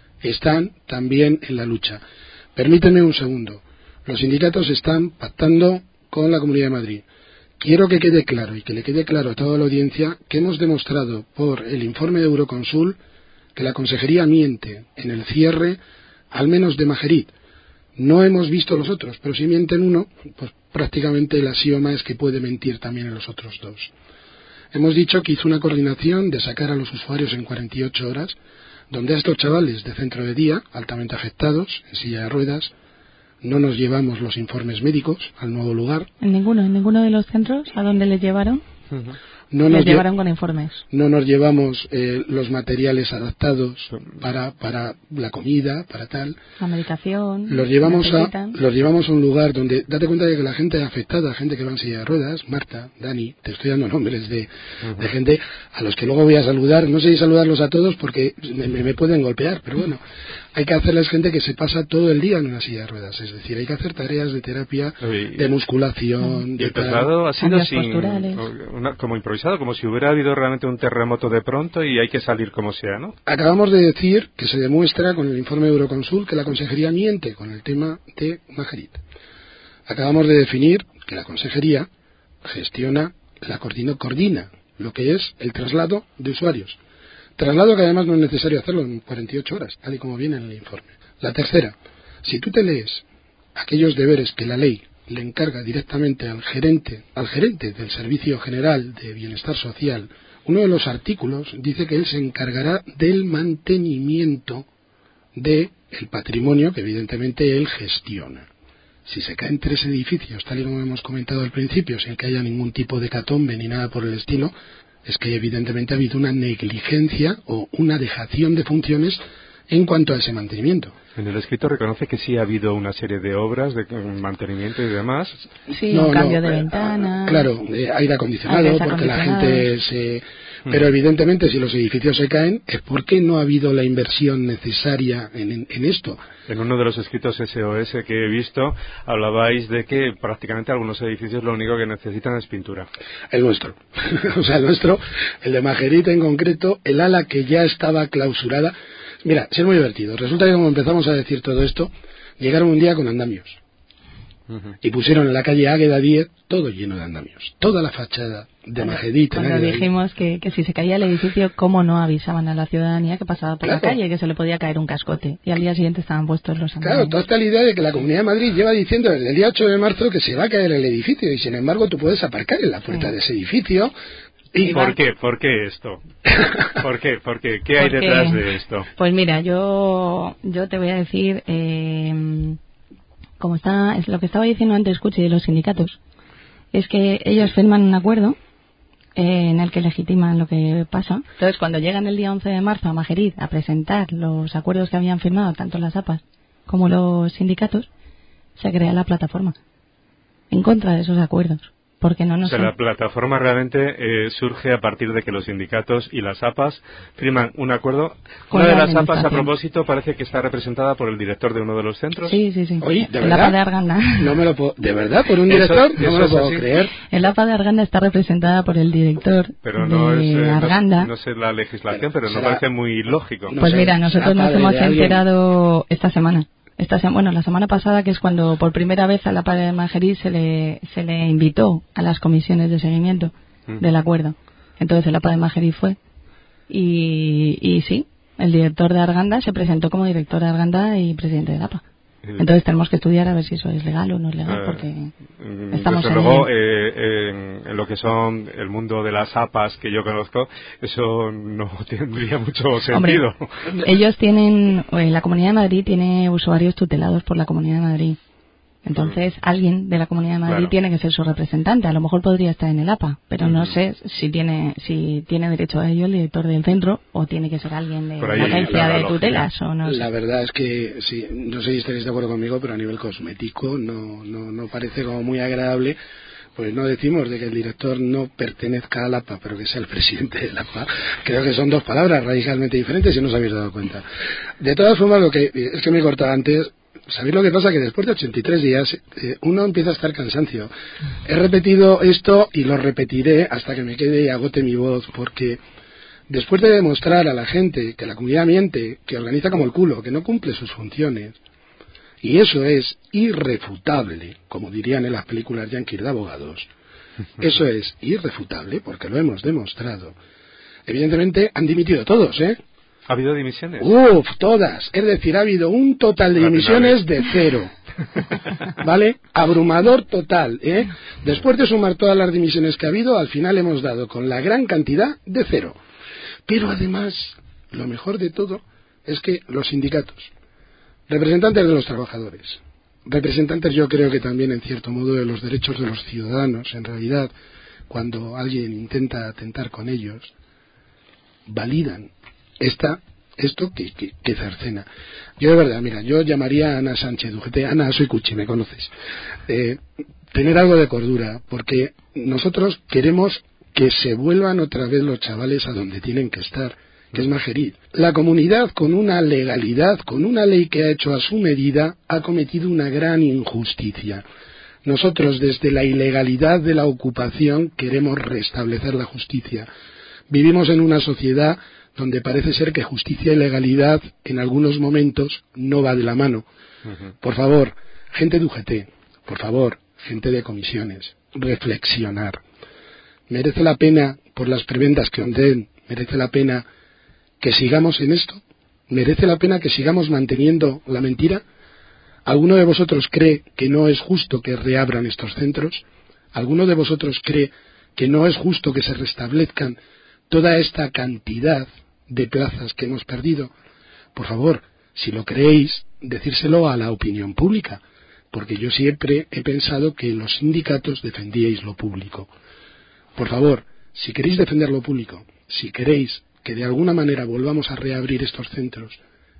están también en la lucha. Permíteme un segundo. Los sindicatos están pactando con la Comunidad de Madrid. Quiero que quede claro y que le quede claro a toda la audiencia que hemos demostrado por el informe de Euroconsul que la Consejería miente en el cierre, al menos de Majerit. No hemos visto los otros, pero si mienten uno, pues prácticamente el axioma es que puede mentir también en los otros dos. Hemos dicho que hizo una coordinación de sacar a los usuarios en cuarenta y ocho horas, donde a estos chavales de centro de día, altamente afectados, en silla de ruedas, no nos llevamos los informes médicos al nuevo lugar. ¿En ninguno? ¿En ninguno de los centros a donde les llevaron? Uh-huh. No les nos llevaron lle- con informes. No nos llevamos eh, los materiales adaptados para, para la comida, para tal. La medicación. Los llevamos, a, los llevamos a un lugar donde, date cuenta de que la gente afectada, gente que va en silla de ruedas, Marta, Dani, te estoy dando nombres de, uh-huh. de gente a los que luego voy a saludar. No sé si saludarlos a todos porque me, me pueden golpear, pero bueno, hay que hacerles gente que se pasa todo el día en una silla de ruedas. Es decir, hay que hacer tareas de terapia, y, de musculación, y de el traslado ha sido sin, posturales. Una, como improvisado, como si hubiera habido realmente un terremoto de pronto y hay que salir como sea, ¿no? Acabamos de decir que se demuestra con el informe de Euroconsul que la Consejería miente con el tema de Majerit. Acabamos de definir que la Consejería gestiona, la coordina, coordina lo que es el traslado de usuarios. Traslado que además no es necesario hacerlo en cuarenta y ocho horas, tal y como viene en el informe. La tercera, si tú te lees aquellos deberes que la ley le encarga directamente al gerente, al gerente del Servicio General de Bienestar Social, uno de los artículos dice que él se encargará del mantenimiento del patrimonio que evidentemente él gestiona. Si se caen tres edificios, tal y como hemos comentado al principio, sin que haya ningún tipo de hecatombe ni nada por el estilo, es que evidentemente ha habido una negligencia o una dejación de funciones en cuanto a ese mantenimiento. En el escrito reconoce que sí ha habido una serie de obras de mantenimiento y demás. Sí, no, un cambio no, de eh, ventana. Claro, eh, aire acondicionado, aire porque la gente se... Mm. Pero evidentemente si los edificios se caen es porque no ha habido la inversión necesaria en, en, en esto. En uno de los escritos S O S que he visto hablabais de que prácticamente algunos edificios lo único que necesitan es pintura. El nuestro. O sea, el nuestro, el de Majerita en concreto, el ala que ya estaba clausurada. Mira, es muy divertido. Resulta que como empezamos a decir todo esto, llegaron un día con andamios. Uh-huh. Y pusieron en la calle Águeda diez todo lleno de andamios. Toda la fachada de Majerita. Cuando dijimos que, que si se caía el edificio, ¿cómo no avisaban a la ciudadanía que pasaba por claro. la calle, que se le podía caer un cascote? Y al día siguiente estaban puestos los andamios. Claro, toda esta la idea de que la Comunidad de Madrid lleva diciendo desde el día ocho de marzo que se va a caer el edificio y sin embargo tú puedes aparcar en la puerta sí. de ese edificio. ¿Y por qué? ¿Por qué esto? ¿Por qué? ¿Por qué? ¿Qué hay Porque, detrás de esto? Pues mira, yo yo te voy a decir, eh, como está, es lo que estaba diciendo antes, Cuchi, de los sindicatos, es que ellos firman un acuerdo eh, en el que legitiman lo que pasa. Entonces, cuando llegan el día once de marzo a Majerit a presentar los acuerdos que habían firmado, tanto las A P As como los sindicatos, se crea la plataforma en contra de esos acuerdos. Porque no, no o sea, sé. la plataforma realmente eh, surge a partir de que los sindicatos y las A P As firman un acuerdo. Una de las A P As, a propósito, parece que está representada por el director de uno de los centros. Sí, sí, sí. Oye, ¿de el verdad? A P A de Arganda. No me lo puedo... ¿De verdad? ¿Por un director? Eso, no me lo puedo creer. El A P A de Arganda está representada por el director pero no de es, eh, Arganda. No, no sé la legislación, pero, pero no será, parece muy lógico. No pues sé, mira, nosotros nos hemos enterado esta semana. Esta se- bueno, la semana pasada, que es cuando por primera vez a la P A de Majerit se le, se le invitó a las comisiones de seguimiento mm. del acuerdo. Entonces el A P A de Majerit fue. Y, y sí, el director de Arganda se presentó como director de Arganda y presidente del A P A. Entonces tenemos que estudiar a ver si eso es legal o no es legal, porque eh, estamos desde en luego eh, en, en lo que son el mundo de las A P As que yo conozco, eso no tendría mucho sentido. Hombre, ellos tienen, la Comunidad de Madrid tiene usuarios tutelados por la Comunidad de Madrid. Entonces, mm. alguien de la Comunidad de Madrid claro. tiene que ser su representante. A lo mejor podría estar en el A P A, pero mm. no sé si tiene si tiene derecho a ello el director del centro o tiene que ser alguien de la agencia de tutelas. O no la sé. verdad es que, sí, no sé si estaréis de acuerdo conmigo, pero a nivel cosmético no, no, no parece como muy agradable. Pues no decimos de que el director no pertenezca al A P A, pero que sea el presidente del A P A. Creo que son dos palabras radicalmente diferentes y no os habéis dado cuenta. De todas formas, lo que es que me he cortado antes. ¿Sabéis lo que pasa? Que después de ochenta y tres días eh, uno empieza a estar cansancio. He repetido esto y lo repetiré hasta que me quede y agote mi voz, porque después de demostrar a la gente que la comunidad miente, que organiza como el culo, que no cumple sus funciones, y eso es irrefutable, como dirían en las películas yanquis de abogados, eso es irrefutable porque lo hemos demostrado. Evidentemente han dimitido todos, ¿eh? ¿Ha habido dimisiones? Uf, todas. Es decir, ha habido un total de dimisiones de cero. ¿Vale? Abrumador total, ¿eh? Después de sumar todas las dimisiones que ha habido, al final hemos dado con la gran cantidad de cero. Pero además, lo mejor de todo es que los sindicatos, representantes de los trabajadores, representantes yo creo que también en cierto modo de los derechos de los ciudadanos, en realidad, cuando alguien intenta atentar con ellos, validan esta, esto que, que, que cercena. Yo de verdad, mira, yo llamaría a Ana Sánchez U G T. Ana, soy Cuchi, me conoces. Eh, tener algo de cordura, porque nosotros queremos que se vuelvan otra vez los chavales a donde tienen que estar, que es Majerit. La comunidad, con una legalidad, con una ley que ha hecho a su medida, ha cometido una gran injusticia. Nosotros, desde la ilegalidad de la ocupación, queremos restablecer la justicia. Vivimos en una sociedad donde parece ser que justicia y legalidad en algunos momentos no va de la mano. Uh-huh. Por favor, gente de U G T, por favor, gente de comisiones, reflexionar. ¿Merece la pena, por las prebendas que os den, merece la pena que sigamos en esto? ¿Merece la pena que sigamos manteniendo la mentira? ¿Alguno de vosotros cree que no es justo que reabran estos centros? ¿Alguno de vosotros cree que no es justo que se restablezcan toda esta cantidad de plazas que hemos perdido? Por favor, si lo creéis, decírselo a la opinión pública, porque yo siempre he pensado que los sindicatos defendíais lo público. Por favor, si queréis defender lo público, si queréis que de alguna manera volvamos a reabrir estos centros,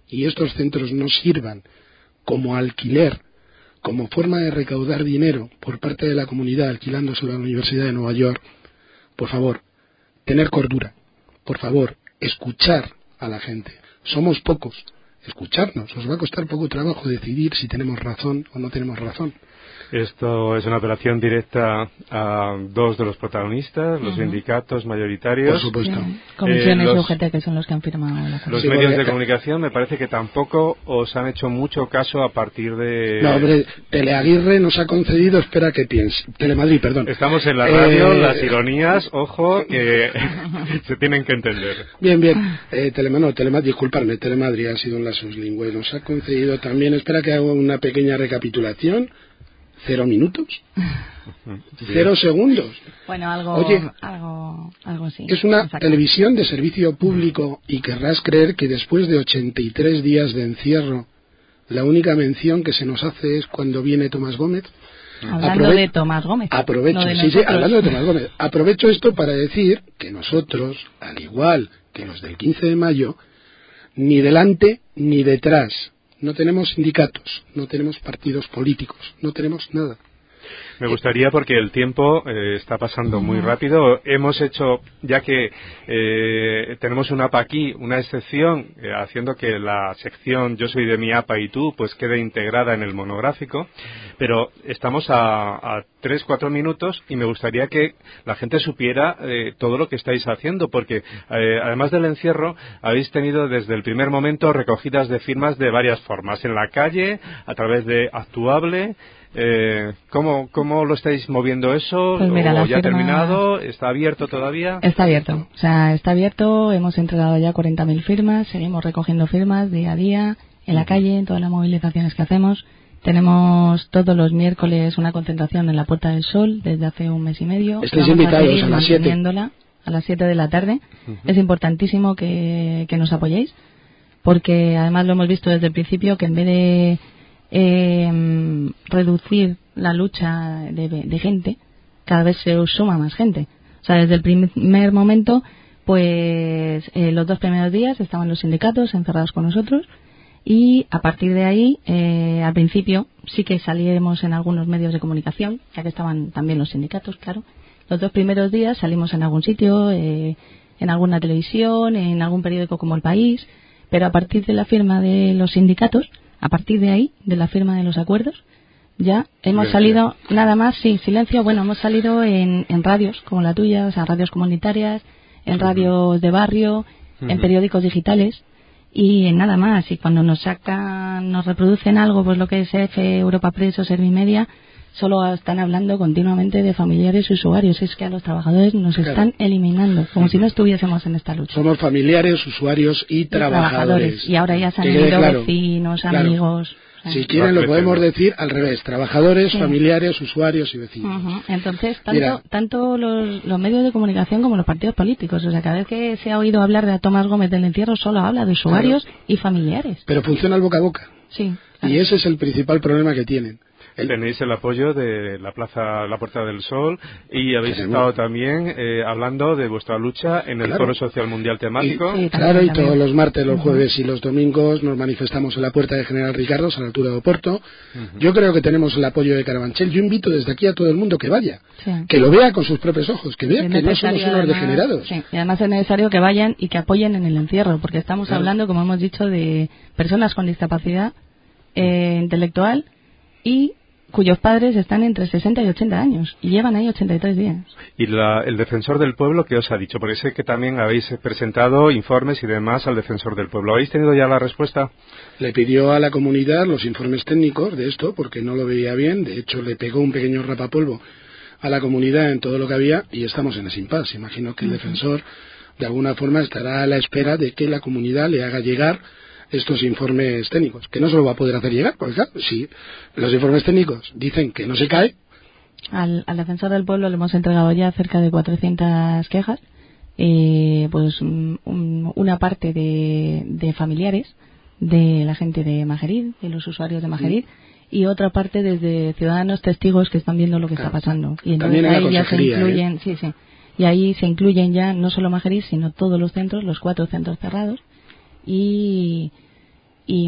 y estos centros no sirvan como alquiler, como forma de recaudar dinero por parte de la comunidad alquilándoselo a la Universidad de Nueva York, por favor, tener cordura, por favor, escuchar a la gente. Somos pocos, escucharnos. Os va a costar poco trabajo decidir si tenemos razón o no tenemos razón. Esto es una apelación directa a dos de los protagonistas, los uh-huh. sindicatos mayoritarios. Por supuesto. Sí. Comisiones eh, los, y U G T, que son los que han firmado la Los sí, medios de comunicación me parece que tampoco os han hecho mucho caso a partir de... No, hombre, Teleaguirre nos ha concedido, espera que piense, Telemadrid, perdón. Estamos en la radio, eh, las ironías, ojo, que se tienen que entender. Bien, bien. Eh, Telemadrid, no, Telemadrid, disculparme, Telemadrid ha sido un lapsus lingüe. Nos ha concedido también, espera que haga una pequeña recapitulación. ¿Cero minutos? ¿Cero segundos? Bueno, algo, Oye, algo, algo así. Es una exacto. televisión de servicio público y querrás creer que después de ochenta y tres días de encierro, la única mención que se nos hace es cuando viene Tomás Gómez. Hablando Aprove- de Tomás Gómez. Aprovecho, no de sí, sí, hablando de Tomás Gómez. Aprovecho esto para decir que nosotros, al igual que los del quince de mayo, ni delante ni detrás. No tenemos sindicatos, no tenemos partidos políticos, no tenemos nada. Me gustaría, porque el tiempo eh, está pasando muy rápido, hemos hecho, ya que eh, tenemos una A P A aquí, una excepción, eh, haciendo que la sección Yo soy de mi A P A y tú, pues quede integrada en el monográfico, pero estamos a, a tres, cuatro minutos y me gustaría que la gente supiera eh, todo lo que estáis haciendo, porque eh, además del encierro, habéis tenido desde el primer momento recogidas de firmas de varias formas, en la calle, a través de Actuable. Eh, ¿cómo, ¿Cómo lo estáis moviendo eso? Pues mira, ¿O ya ha firma... terminado? ¿Está abierto todavía? Está abierto, o sea, está abierto, hemos entregado ya cuarenta mil firmas, seguimos recogiendo firmas día a día, en la calle, en todas las movilizaciones que hacemos. Tenemos todos los miércoles una concentración en la Puerta del Sol desde hace un mes y medio. Estáis invitados a, a las siete. A las siete de la tarde. Uh-huh. Es importantísimo que, que nos apoyéis, porque además lo hemos visto desde el principio que en vez de Eh, reducir la lucha de, de gente, cada vez se suma más gente. O sea, desde el primer momento, pues eh, los dos primeros días estaban los sindicatos encerrados con nosotros y a partir de ahí, eh, al principio sí que salíamos en algunos medios de comunicación, ya que estaban también los sindicatos, claro. Los dos primeros días salimos en algún sitio, eh, en alguna televisión, en algún periódico como El País, pero a partir de la firma de los sindicatos, a partir de ahí, de la firma de los acuerdos, ya hemos Silencio. salido, nada más, sí, silencio, bueno, hemos salido en, en radios como la tuya, o sea, radios comunitarias, en radios de barrio, uh-huh. en periódicos digitales, y en nada más. Y cuando nos sacan, nos reproducen algo, pues lo que es F, Europa Press o Servimedia, solo están hablando continuamente de familiares y usuarios. Es que a los trabajadores nos claro. están eliminando, como uh-huh. si no estuviésemos en esta lucha. Somos familiares, usuarios y, y trabajadores. trabajadores. Y ahora ya se han ido claro. vecinos, claro. amigos. Si quieren lo podemos decir al revés, trabajadores, sí. familiares, usuarios y vecinos. Uh-huh. Entonces, tanto, tanto los, los medios de comunicación como los partidos políticos, o sea, cada vez que se ha oído hablar de Tomás Gómez del encierro, solo habla de usuarios claro. y familiares. Pero funciona el boca a boca. Sí. Claro. Y ese es el principal problema que tienen. El... Tenéis el apoyo de la Plaza La Puerta del Sol y habéis Tenemos. estado también eh, hablando de vuestra lucha en el claro. Foro Social Mundial Temático. Y, sí, claro, también. Y todos los martes, los jueves uh-huh. y los domingos nos manifestamos en la Puerta de General Ricardos, a la altura de Oporto. Uh-huh. Yo creo que tenemos el apoyo de Carabanchel. Yo invito desde aquí a todo el mundo que vaya, sí. que lo vea con sus propios ojos, que vea que no somos unos además, degenerados. Sí. Y además es necesario que vayan y que apoyen en el encierro, porque estamos claro. hablando, como hemos dicho, de personas con discapacidad eh, intelectual y cuyos padres están entre sesenta y ochenta años y llevan ahí ochenta y tres días. ¿Y la, el defensor del pueblo qué os ha dicho? Porque sé que también habéis presentado informes y demás al defensor del pueblo. ¿Habéis tenido ya la respuesta? Le pidió a la comunidad los informes técnicos de esto porque no lo veía bien. De hecho, le pegó un pequeño rapapolvo a la comunidad en todo lo que había y estamos en ese impasse. Imagino que el defensor de alguna forma estará a la espera de que la comunidad le haga llegar estos informes técnicos, que no se lo va a poder hacer llegar, porque claro, si los informes técnicos dicen que no se cae. Al, al defensor del pueblo le hemos entregado ya cerca de cuatrocientas quejas, eh, pues un, una parte de, de familiares de la gente de Majerid, de los usuarios de Majerid, mm. y otra parte desde ciudadanos testigos que están viendo lo que claro. está pasando. Y entonces ahí ya se incluyen, ¿eh? sí, sí, y ahí se incluyen ya no solo Majerid, sino todos los centros, los cuatro centros cerrados. Y, y,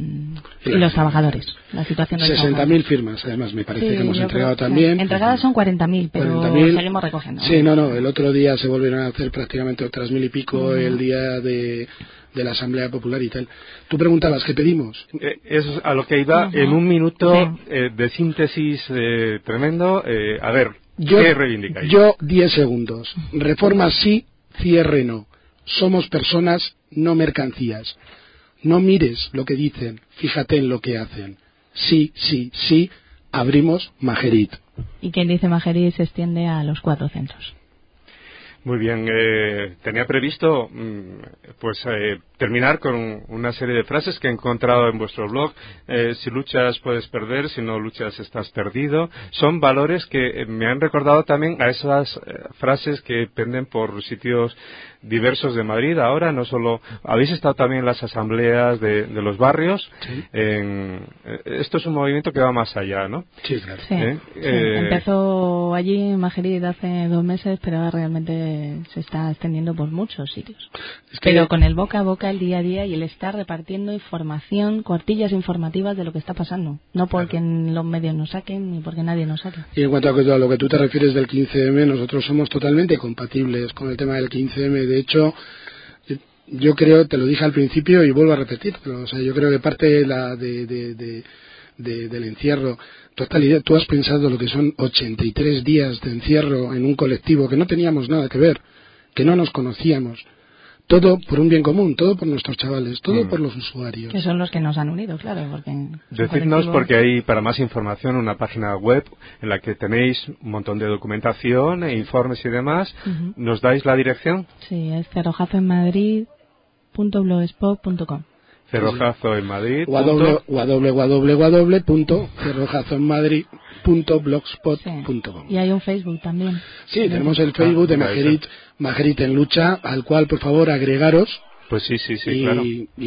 y los trabajadores, la situación de sesenta mil firmas, además, me parece sí, que hemos entregado creo, también. Sí. Entregadas son cuarenta mil, pero cuarenta mil seguimos recogiendo. Sí, no, no, el otro día se volvieron a hacer prácticamente otras mil y pico uh-huh. el día de, de la Asamblea Popular y tal. Tú preguntabas, ¿qué pedimos? Eh, es a lo que iba, uh-huh. en un minuto sí. eh, de síntesis eh, tremendo. Eh, a ver, yo, ¿qué reivindicáis? Yo, diez segundos. Reforma sí, cierre no. Somos personas, no mercancías. No mires lo que dicen, fíjate en lo que hacen. Sí, sí, sí, abrimos Majerit. Y quien dice Majerit se extiende a los cuatro centros. Muy bien, eh, tenía previsto pues eh, terminar con una serie de frases que he encontrado en vuestro blog. Eh, si luchas puedes perder, si no luchas estás perdido. Son valores que me han recordado también a esas eh, frases que penden por sitios diversos de Madrid ahora. No solo habéis estado también en las asambleas de, de los barrios. Sí. En, esto es un movimiento que va más allá, ¿no? Sí, claro. Sí, ¿Eh? sí. Eh, Empezó allí en Majerit hace dos meses, pero ahora realmente se está extendiendo por muchos sitios. Es que pero con el boca a boca, el día a día y el estar repartiendo información, cuartillas informativas de lo que está pasando. No porque claro. los medios nos saquen ni porque nadie nos saque. Y en cuanto a lo que tú te refieres del quince eme, nosotros somos totalmente compatibles con el tema del quince eme. De hecho, yo creo, te lo dije al principio y vuelvo a repetir, pero, o sea, yo creo que parte de la, de, de, de, de, del encierro, totalidad, tú has pensado lo que son ochenta y tres días de encierro en un colectivo que no teníamos nada que ver, que no nos conocíamos. Todo por un bien común, todo por nuestros chavales, todo mm. por los usuarios. Que son los que nos han unido, claro. Porque Decidnos, porque hay para más información una página web en la que tenéis un montón de documentación, e informes y demás. Uh-huh. ¿Nos dais la dirección? Sí, es cerrojazo en madrid punto blogspot punto com. Cerrojazo en Madrid. O a doble u doble u punto cerrojazo en madrid punto blogspot punto com. Sí. Y hay un Facebook también. Sí, ¿sí? Tenemos el Facebook ah, de Majerit, Majerit en Lucha, al cual, por favor, agregaros. Pues sí, sí, sí, y, claro.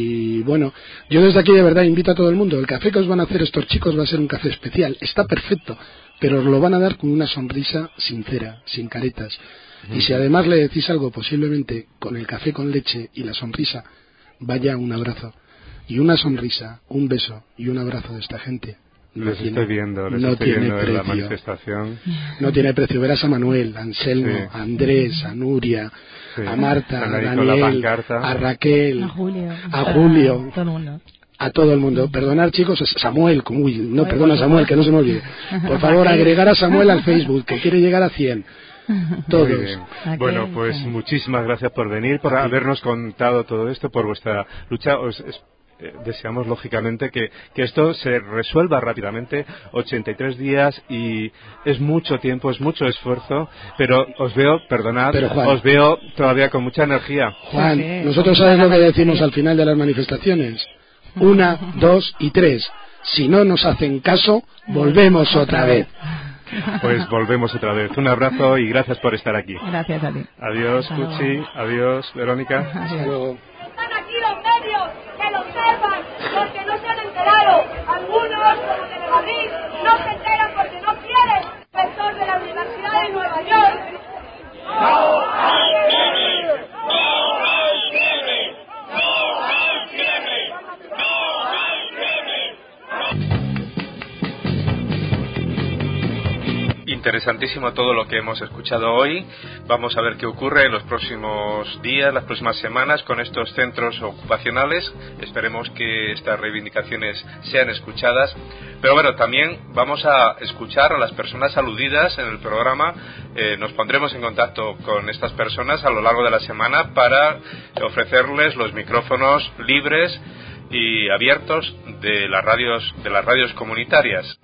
Y bueno, yo desde aquí de verdad invito a todo el mundo. El café que os van a hacer estos chicos va a ser un café especial. Está perfecto, pero os lo van a dar con una sonrisa sincera, sin caretas. Uh-huh. Y si además le decís algo, posiblemente con el café con leche y la sonrisa, vaya un abrazo. Y una sonrisa, un beso y un abrazo de esta gente. No les tiene, estoy viendo, les no estoy tiene viendo precio. En la manifestación. No tiene precio. Verás a Manuel, a Anselmo, sí. a Andrés, a Nuria, sí. a Marta, a Daniel, a Raquel, a Julio, a, Julio, a todo el mundo. A todo el mundo. Perdonar, chicos, a Samuel. Uy, no, Ay, perdona, Samuel, que no se me olvide. Por favor, agregar a Samuel al Facebook, que quiere llegar a cien. Todos. Muy bien. Bueno, pues muchísimas gracias por venir, por habernos contado todo esto, por vuestra lucha. Os, es, eh, deseamos lógicamente que, que esto se resuelva rápidamente. ochenta y tres días y es mucho tiempo, es mucho esfuerzo, pero os veo, perdonad, pero, Juan, os veo todavía con mucha energía. Juan, sí, nosotros sabes lo que decimos al final de las manifestaciones. Una, dos y tres. Si no nos hacen caso, volvemos otra vez. Pues volvemos otra vez. Un abrazo y gracias por estar aquí. Gracias a ti. Adiós, Cuchi. Adiós, Verónica. Hasta luego. Están aquí los medios que lo sepan porque no se han enterado. Algunos, como de Madrid, no se enteran porque no quieren. Profesor de la Universidad de Nueva York. ¡No hay cierre! ¡No hay cierre! ¡No hay cierre! ¡No hay cierre! Interesantísimo todo lo que hemos escuchado hoy. Vamos a ver qué ocurre en los próximos días, las próximas semanas con estos centros ocupacionales. Esperemos que estas reivindicaciones sean escuchadas. Pero bueno, también vamos a escuchar a las personas aludidas en el programa. Eh, nos pondremos en contacto con estas personas a lo largo de la semana para ofrecerles los micrófonos libres y abiertos de las radios, de las radios comunitarias.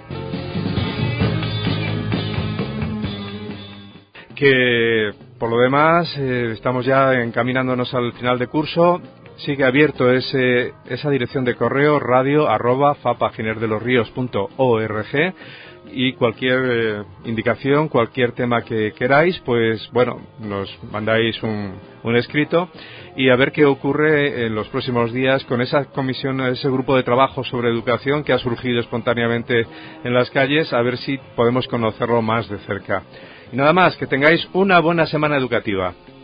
Que por lo demás eh, estamos ya encaminándonos al final de curso. Sigue abierto ese, esa dirección de correo radio arroba fapaginerdelosrios punto org y cualquier eh, indicación, cualquier tema que queráis, pues bueno, nos mandáis un, un escrito y a ver qué ocurre en los próximos días con esa comisión, ese grupo de trabajo sobre educación que ha surgido espontáneamente en las calles, a ver si podemos conocerlo más de cerca. Y nada más, que tengáis una buena semana educativa.